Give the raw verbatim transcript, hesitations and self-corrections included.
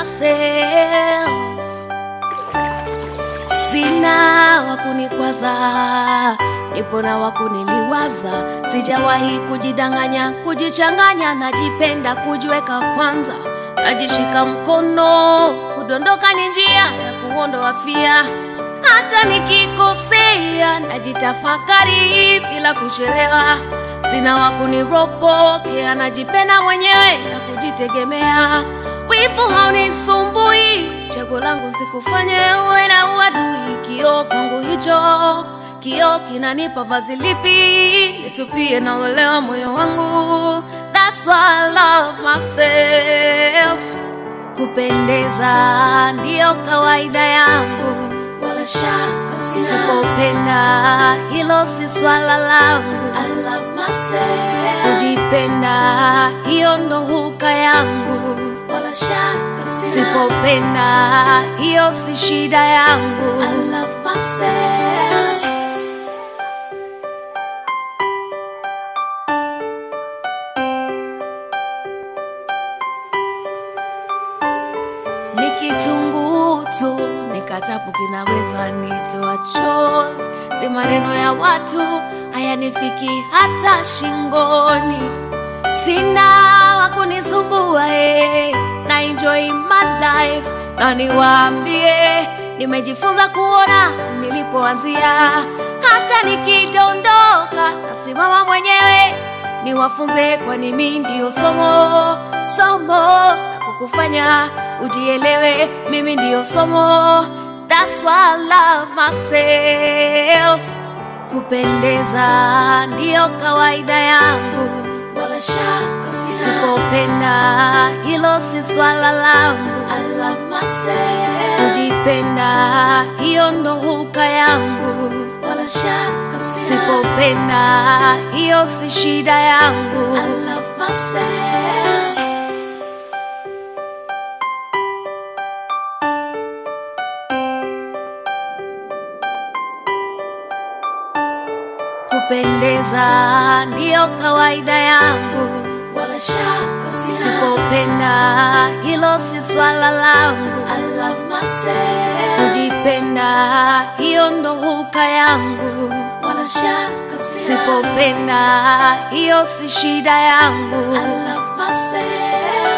myself. Sina wakunikwaza, nipo na wakuniliwaza. Sijawahi kujidanganya, kujichanganya, najipenda kujiweka kwanza. Najishika mkono, kudondoka ni njia ya kuondoa fia. Hata nikikosea, najitafakari bila kuchelewa. Sina wakuniropokea, najipenda mwenyewe na kujitegemea. Wivu haunisumbui, chaguo langu sikufanye uwe na uadui. Kioo kwangu hicho, kioo kinanipa vazi lipi nitupie na uelewa moyo wangu. That's why I love myself. Kupendeza ndio kawaida yangu, wala shaka sina. Sipopenda hilo si swala langu. I love myself. Kujipenda hiyo ndo hulka yangu, wala shaka sina. Sipopenda hiyo si shida yangu. I love myself. Nikitunguu tu nikatapu kinaweza nitoa chozi. Si maneno ya watu hayanifiki hata shingoni. Sina wakunisumbua, hey. Na enjoy my life, na niwaambie nimejifunza kuona nilipoanzia. Hata nikidondoka nasimama mwenyewe, niwafunze kwani mimi ndio somo. Somo la kukufanya ujielewe, mimi ndio somo. That's why I love myself. Kupendeza ndio kawaida yangu, wala shaka sina. Sipopenda hilo si swala langu. I love myself. Kujipenda hiyo ndo hulka yangu, wala shaka sina. Sipopenda hiyo si shida yangu. I love myself. Kupendeza ndio kawaida yangu, wala shaka sina. Sipopenda hilo si swala langu. I love myself. Kujipenda hiyo ndo hulka yangu, wala shaka sina. Sipopenda hiyo si shida yangu. I love myself.